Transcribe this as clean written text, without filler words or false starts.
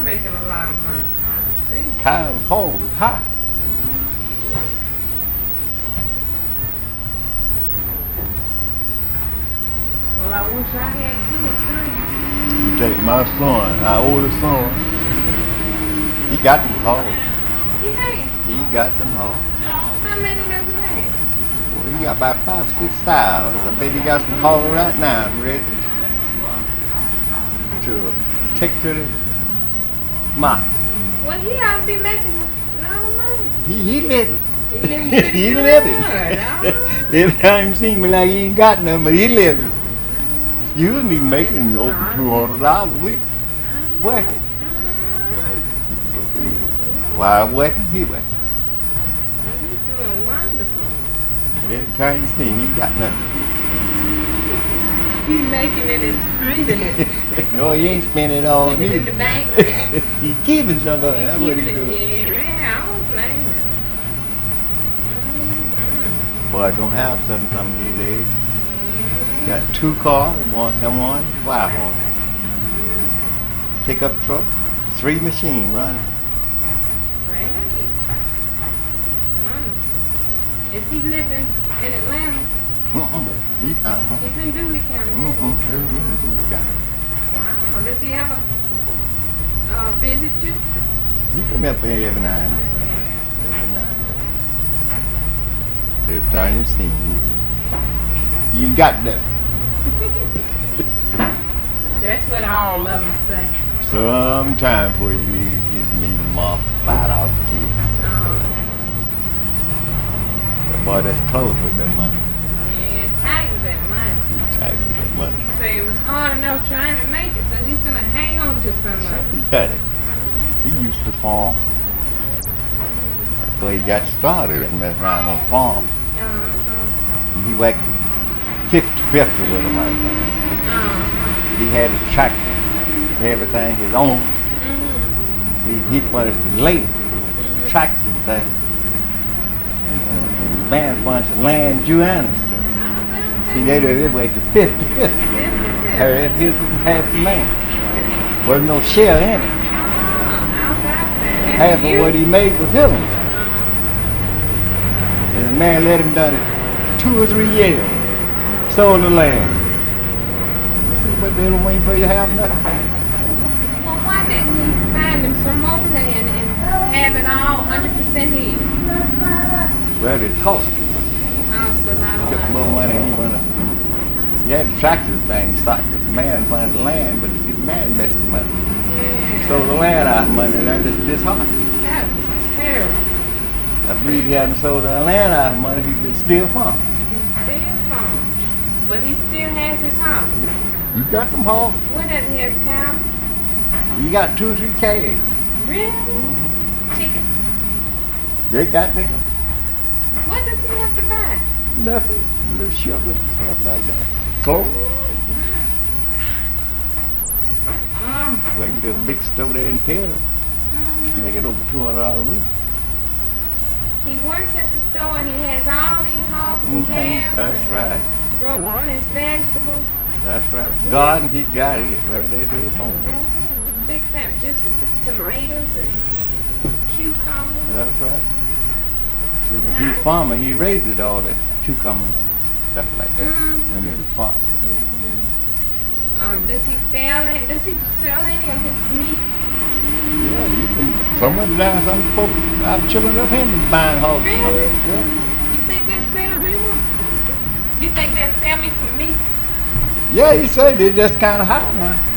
making a lot of money. See? Cows hog is high. Well, I wish I had 2 or 3. You take my son, our oldest son. He got them hogs. He had. He got them hogs. How many does he have? Well, he got about 5 or 6 thousand. I bet he got some hogs right now ready to take to the market. Well, he ought to be making a lot of money. He living. He living pretty He good. living. Huh? Every time you see me like he ain't got nothing, but he living. You need making over $200 a week. Working. Why working? He working. He's doing wonderful. Every time you see him, he ain't got nothing. He's making it and spending it. No, he ain't spending it all Put it in neither. the bank. He's keeping some of it. That's what he's doing. Yeah, I don't blame him. Boy, I don't have something some of these days. Got 2 cars, one fire horse. Pickup truck, 3 machines running. Great. Wonderful. Is he living in Atlanta? He's in Dooley County. Wow. Does he ever visit you? He come up here every now and then. Every time you see him, you got that. That's what all of them say. Some time for you give me my $5 kids. Boy, that's close with that money. Yeah, tight with that money. He's tight with that money. He say it was hard enough trying to make it, so he's gonna hang on to some of it. He got it. He used to farm. So he got started and messed around on the farm. He worked 50-50 with him right now. He had his tractor, everything his own. He furnished the late tractor thing. And the man furnished the land, Joanna stuff. See, they did it way to 50-50. Half the man. Wasn't no share in it. Half of what he made was his. And the man let him done it 2 or 3 years. Sold the land. See, but they don't wait for you to have nothing. Well, why didn't he find him some more land and have it all 100% his? Well, it cost too much. Cost a lot of He took money. more money he wanted. He had the tractor thing stocked with the man planted the land, but the man messed him up. Yeah. Sold the land out of money, that is disheartened. That was terrible. I believe he hadn't sold the land out of money, he'd been still farming. Still farm. But he still has his house. You got them hogs. What does he have, cow? You got 2 or 3 calves. Really? Chicken? They got them. What does he have to buy? Nothing. A little sugar and stuff like that. Clothes. Waiting to a big store there in Taylor. Make it over $200 a week. He works at the store and he has all these hogs and calves. That's right. Growing his vegetables. That's right. Garden, he got it. Right there, do it home. Big fat juicy tomatoes and cucumbers. That's right. See, when he's farmer, he raises all that cucumber stuff like that when he was farming. Does he sell any of his meat? Yeah, you can. Somewhere down, some folks, I'm chilling up here buying hogs. Really? Yeah. You think that sell people? You think that sell me some meat? Yeah, he said it just kind of high now.